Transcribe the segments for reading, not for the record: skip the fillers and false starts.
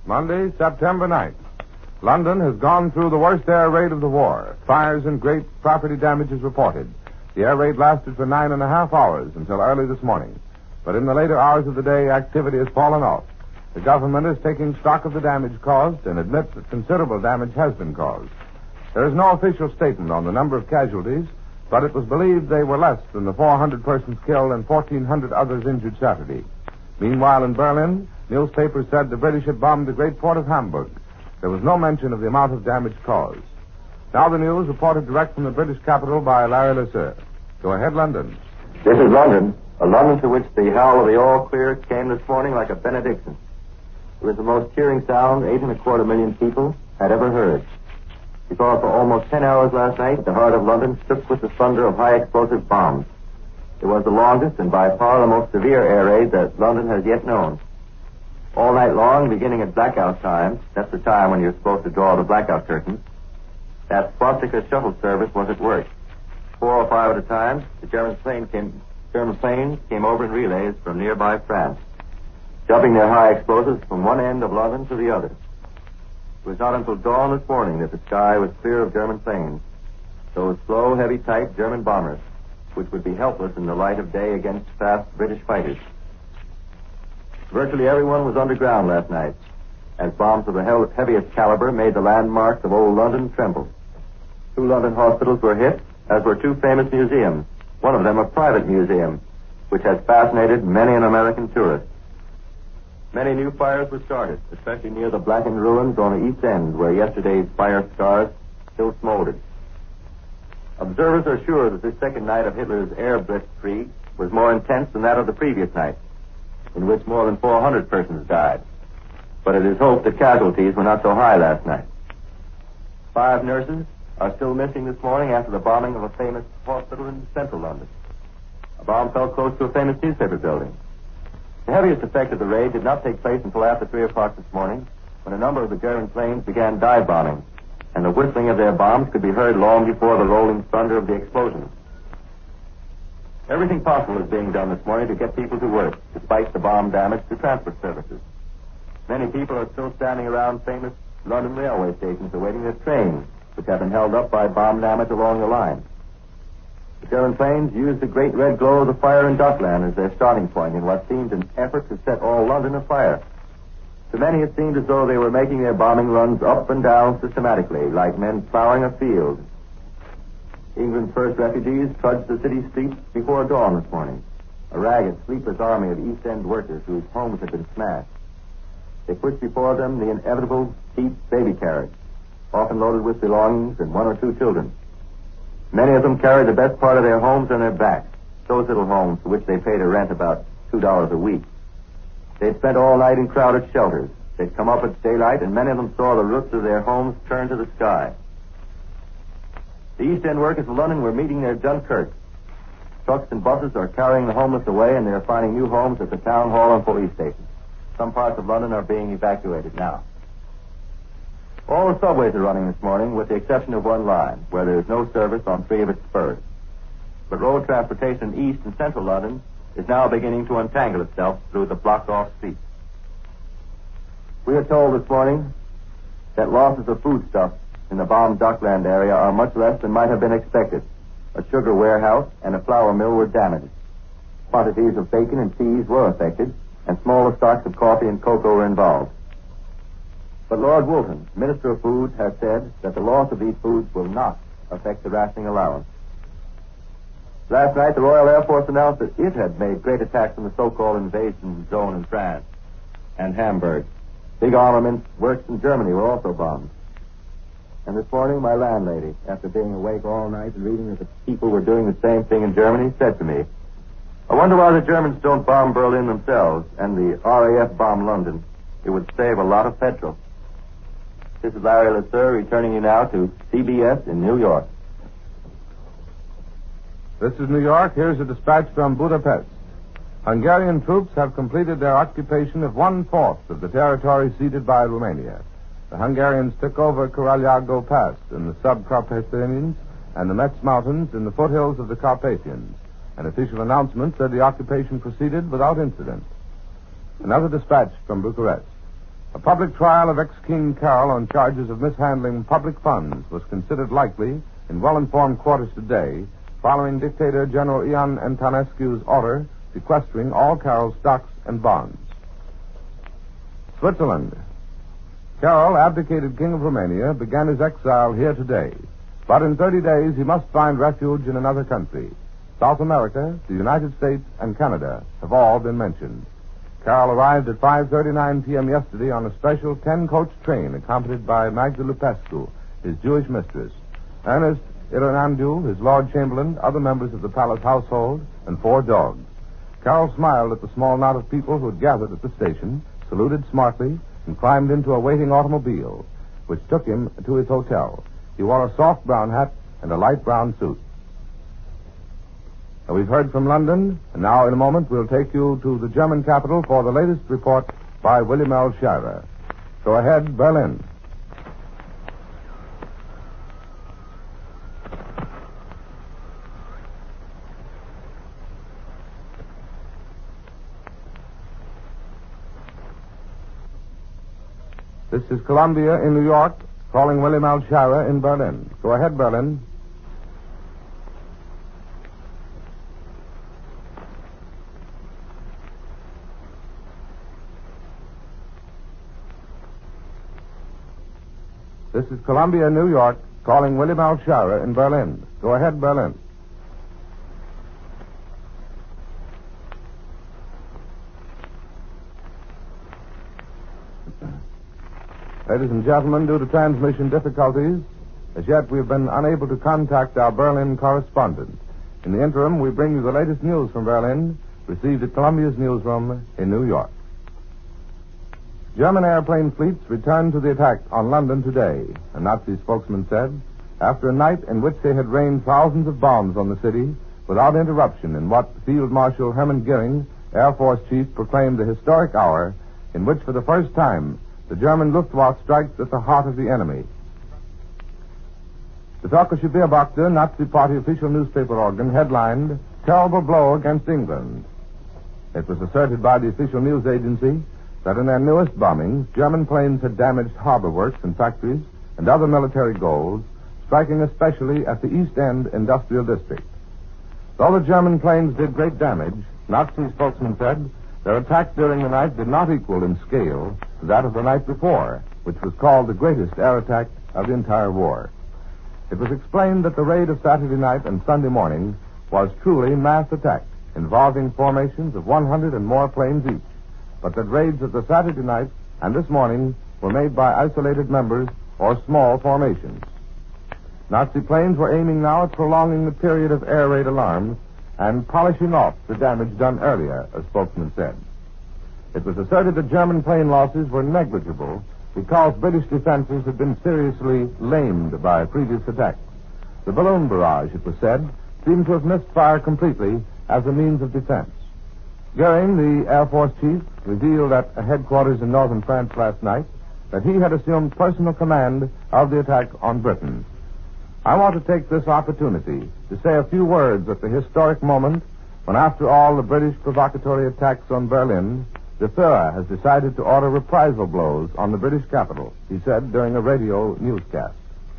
Monday, September 9th. London has gone through the worst air raid of the war. Fires and great property damage is reported. The air raid lasted for 9.5 hours until early this morning. But in the later hours of the day, activity has fallen off. The government is taking stock of the damage caused and admits that considerable damage has been caused. There is no official statement on the number of casualties, but it was believed they were less than the 400 persons killed and 1,400 others injured Saturday. Meanwhile, in Berlin, newspapers said the British had bombed the great port of Hamburg. There was no mention of the amount of damage caused. Now the news reported direct from the British capital by Larry Lesseur. Go ahead, London. This is London, a London to which the howl of the all clear came this morning like a benediction. It was the most cheering sound 8.25 million people had ever heard. Because for almost 10 hours last night, the heart of London shook with the thunder of high explosive bombs. It was the longest and by far the most severe air raid that London has yet known. All night long, beginning at blackout time, that's the time when you're supposed to draw the blackout curtains, that swastika shuttle service was at work. 4 or 5 at a time, the German planes came over in relays from nearby France, dumping their high explosives from one end of London to the other. It was not until dawn this morning that the sky was clear of German planes, those slow, heavy-type German bombers, which would be helpless in the light of day against fast British fighters. Virtually everyone was underground last night, as bombs of the heaviest caliber made the landmarks of old London tremble. 2 London hospitals were hit, as were 2 famous museums, one of them a private museum, which has fascinated many an American tourist. Many new fires were started, especially near the blackened ruins on the East End, where yesterday's fire scars still smoldered. Observers are sure that this second night of Hitler's air blitzkrieg was more intense than that of the previous night, in which more than 400 persons died. But it is hoped that casualties were not so high last night. 5 nurses are still missing this morning after the bombing of a famous hospital in central London. A bomb fell close to a famous newspaper building. The heaviest effect of the raid did not take place until after 3 o'clock this morning, when a number of the German planes began dive bombing, and the whistling of their bombs could be heard long before the rolling thunder of the explosions. Everything possible is being done this morning to get people to work, despite the bomb damage to transport services. Many people are still standing around famous London railway stations awaiting their trains, which have been held up by bomb damage along the line. The German planes used the great red glow of the fire in Dockland as their starting point in what seemed an effort to set all London afire. To many it seemed as though they were making their bombing runs up and down systematically, like men plowing a field. England's first refugees trudged the city streets before dawn this morning, a ragged, sleepless army of East End workers whose homes had been smashed. They pushed before them the inevitable cheap baby carriage, often loaded with belongings and 1 or 2 children. Many of them carried the best part of their homes on their backs, those little homes for which they paid a rent about $2 a week. They'd spent all night in crowded shelters. They'd come up at daylight, and many of them saw the roofs of their homes turn to the sky. The East End workers of London were meeting near Dunkirk. Trucks and buses are carrying the homeless away, and they're finding new homes at the town hall and police stations. Some parts of London are being evacuated now. All the subways are running this morning, with the exception of one line, where there is no service on 3 of its spurs. But road transportation in East and Central London is now beginning to untangle itself through the blocked-off streets. We are told this morning that losses of foodstuffs in the bombed Dockland area are much less than might have been expected. A sugar warehouse and a flour mill were damaged. Quantities of bacon and cheese were affected, and smaller stocks of coffee and cocoa were involved. But Lord Woolton, Minister of Food, has said that the loss of these foods will not affect the rationing allowance. Last night, the Royal Air Force announced that it had made great attacks on the so-called invasion zone in France and Hamburg. Big armament works in Germany were also bombed. And this morning, my landlady, after being awake all night and reading that the people were doing the same thing in Germany, said to me, "I wonder why the Germans don't bomb Berlin themselves and the RAF bomb London. It would save a lot of petrol." This is Larry Lesseur returning you now to CBS in New York. This is New York. Here's a dispatch from Budapest. Hungarian troops have completed their occupation of 1/4 of the territory ceded by Romania. The Hungarians took over Karalyago Pass in the Subcarpathians and the Metz Mountains in the foothills of the Carpathians. An official announcement said the occupation proceeded without incident. Another dispatch from Bucharest. A public trial of ex-King Carol on charges of mishandling public funds was considered likely in well-informed quarters today, following dictator General Ion Antonescu's order sequestering all Carol's stocks and bonds. Switzerland. Carol, abdicated King of Romania, began his exile here today. But in 30 days, he must find refuge in another country. South America, the United States, and Canada have all been mentioned. Carol arrived at 5:39 p.m. yesterday on a special 10-coach train accompanied by Magda Lupescu, his Jewish mistress, Ernest Iranandu, his Lord Chamberlain, other members of the palace household, and 4 dogs. Carol smiled at the small knot of people who had gathered at the station, saluted smartly, and climbed into a waiting automobile, which took him to his hotel. He wore a soft brown hat and a light brown suit. Now, we've heard from London, and now in a moment we'll take you to the German capital for the latest report by William L. Shirer. Go ahead, Berlin. This is Columbia in New York, calling William L. Shirer in Berlin. Go ahead, Berlin. This is Columbia, New York, calling William L. Shirer in Berlin. Go ahead, Berlin. Ladies and gentlemen, due to transmission difficulties, as yet we've been unable to contact our Berlin correspondent. In the interim, we bring you the latest news from Berlin, received at Columbia's newsroom in New York. German airplane fleets returned to the attack on London today, a Nazi spokesman said, after a night in which they had rained thousands of bombs on the city without interruption in what Field Marshal Hermann Goering, Air Force Chief, proclaimed the historic hour in which, for the first time, the German Luftwaffe strikes at the heart of the enemy. The Völkische Beobachter, Nazi Party official newspaper organ, headlined, "Terrible Blow Against England." It was asserted by the official news agency that in their newest bombings, German planes had damaged harbor works and factories and other military goals, striking especially at the East End industrial district. Though the German planes did great damage, Nazi spokesman said their attack during the night did not equal in scale that of the night before, which was called the greatest air attack of the entire war. It was explained that the raid of Saturday night and Sunday morning was truly mass attack, involving formations of 100 and more planes each, but that raids of the Saturday night and this morning were made by isolated members or small formations. Nazi planes were aiming now at prolonging the period of air raid alarms and polishing off the damage done earlier, a spokesman said. It was asserted that German plane losses were negligible because British defenses had been seriously lamed by previous attacks. The balloon barrage, it was said, seemed to have missed fire completely as a means of defense. Goering, the Air Force chief, revealed at a headquarters in northern France last night that he had assumed personal command of the attack on Britain. I want to take this opportunity to say a few words at the historic moment when, after all the British provocatory attacks on Berlin, the Führer has decided to order reprisal blows on the British capital, he said during a radio newscast.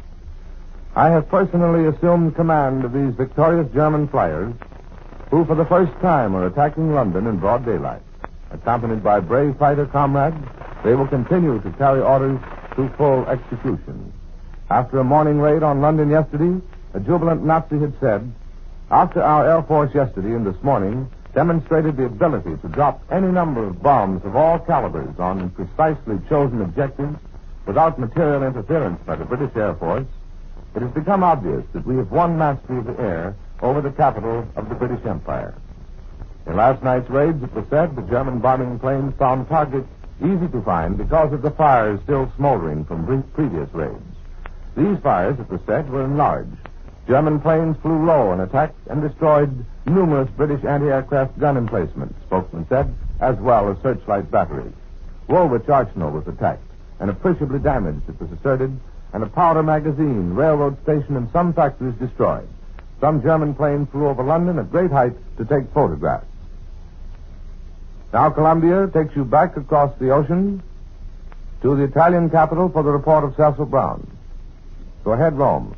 I have personally assumed command of these victorious German flyers who for the first time are attacking London in broad daylight. Accompanied by brave fighter comrades, they will continue to carry orders to full execution. After a morning raid on London yesterday, a jubilant Nazi had said, after our Air Force yesterday and this morning demonstrated the ability to drop any number of bombs of all calibers on precisely chosen objectives without material interference by the British Air Force, it has become obvious that we have won mastery of the air over the capital of the British Empire. In last night's raids, it was said, the German bombing planes found targets easy to find because of the fires still smoldering from previous raids. These fires, it was said, were enlarged. German planes flew low and attacked and destroyed numerous British anti-aircraft gun emplacements, spokesman said, as well as searchlight batteries. Woolwich Arsenal was attacked and appreciably damaged, it was asserted, and a powder magazine, railroad station, and some factories destroyed. Some German planes flew over London at great height to take photographs. Now Columbia takes you back across the ocean to the Italian capital for the report of Cecil Brown. Go ahead, Rome.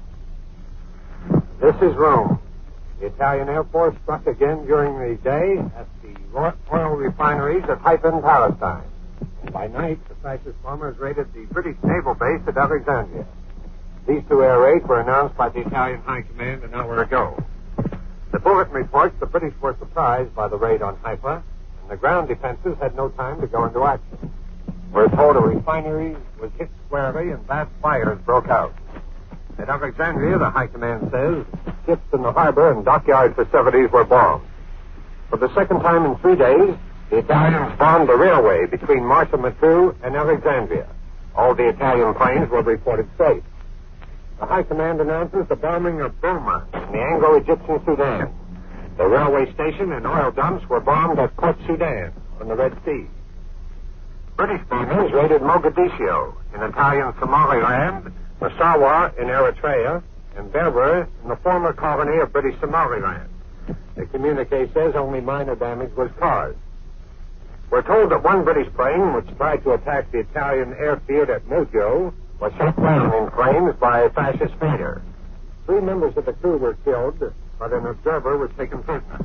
This is Rome. The Italian Air Force struck again during the day at the oil refineries at Haifa and Palestine. And by night, the fascist bombers raided the British naval base at Alexandria. These two air raids were announced by the Italian High Command an hour ago. The bulletin reports the British were surprised by the raid on Haifa, and the ground defenses had no time to go into action. We're told a refinery was hit squarely and vast fires broke out. At Alexandria, the High Command says, ships in the harbor and dockyard facilities were bombed. For the second time in 3 days, the Italians bombed the railway between Marsa Matruh and Alexandria. All the Italian planes were reported safe. The High Command announces the bombing of Burma in the Anglo-Egyptian Sudan. The railway station and oil dumps were bombed at Port Sudan on the Red Sea. British bombers raided Mogadiscio in Italian Somaliland, Massawa in Eritrea, and Berbera in the former colony of British Somaliland. The communique says only minor damage was caused. We're told that one British plane, which tried to attack the Italian airfield at Mojo, was shot down in flames by a fascist fighter. 3 members of the crew were killed, but an observer was taken prisoner.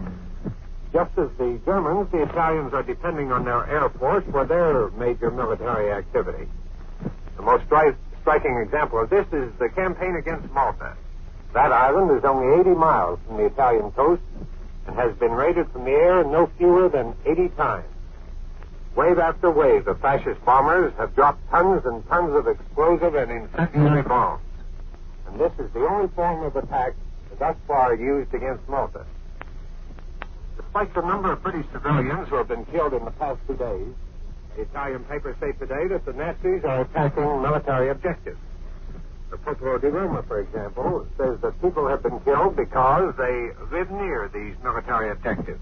Just as the Germans, the Italians are depending on their air force for their major military activity. The most striking example of this is the campaign against Malta. That island is only 80 miles from the Italian coast and has been raided from the air no fewer than 80 times. Wave after wave, the fascist bombers have dropped tons and tons of explosive and incendiary bombs. And this is the only form of attack thus far used against Malta. Despite the number of British civilians who have been killed in the past 2 days, the Italian papers say today that the Nazis are attacking military objectives. The Popolo di Roma, for example, says that people have been killed because they live near these military objectives.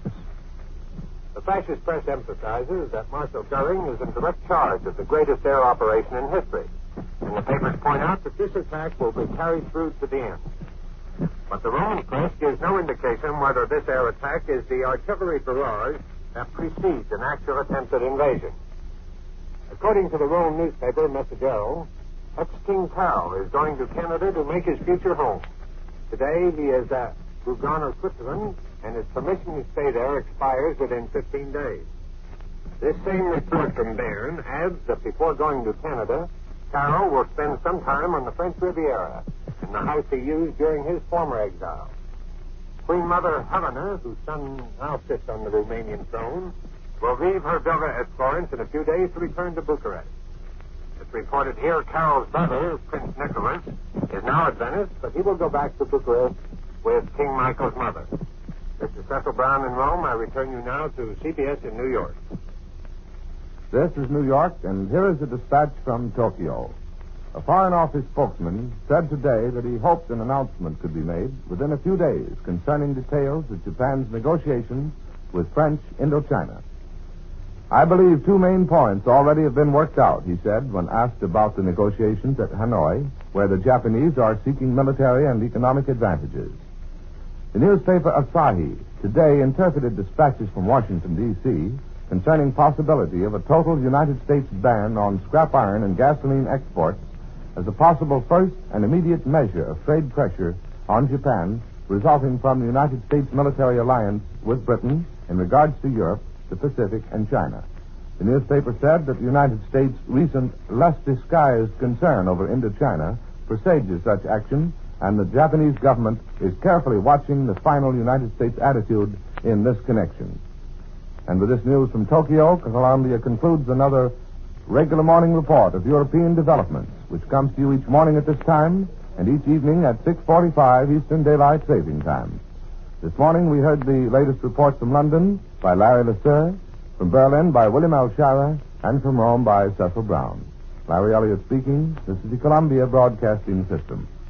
The fascist press emphasizes that Marshal Goering is in direct charge of the greatest air operation in history, and the papers point out that this attack will be carried through to the end. But the Roman press gives no indication whether this air attack is the artillery barrage that precedes an actual attempt at invasion. According to the Rome newspaper, Messaggero, ex-King Carol is going to Canada to make his future home. Today he is at Lugano, Switzerland, and his permission to stay there expires within 15 days. This same report from Bern adds that before going to Canada, Carol will spend some time on the French Riviera, in the house he used during his former exile. Queen Mother Helena, whose son now sits on the Romanian throne, will leave her villa at Florence in a few days to return to Bucharest. It's reported here Carol's brother, Prince Nicholas, is now at Venice, but he will go back to Bucharest with King Michael's mother. This is Cecil Brown in Rome. I return you now to CBS in New York. This is New York, and here is a dispatch from Tokyo. A Foreign Office spokesman said today that he hoped an announcement could be made within a few days concerning details of Japan's negotiations with French Indochina. I believe 2 main points already have been worked out, he said, when asked about the negotiations at Hanoi, where the Japanese are seeking military and economic advantages. The newspaper Asahi today interpreted dispatches from Washington, D.C., concerning possibility of a total United States ban on scrap iron and gasoline exports as a possible first and immediate measure of trade pressure on Japan resulting from the United States military alliance with Britain in regards to Europe, the Pacific, and China. The newspaper said that the United States' recent, less disguised concern over Indochina presages such action, and the Japanese government is carefully watching the final United States attitude in this connection. And with this news from Tokyo, Columbia concludes another regular morning report of European developments, which comes to you each morning at this time and each evening at 6:45 Eastern Daylight Saving Time. This morning we heard the latest reports from London by Larry Lasser, from Berlin by William L. Schara, and from Rome by Cecil Brown. Larry Elliott speaking. This is the Columbia Broadcasting System.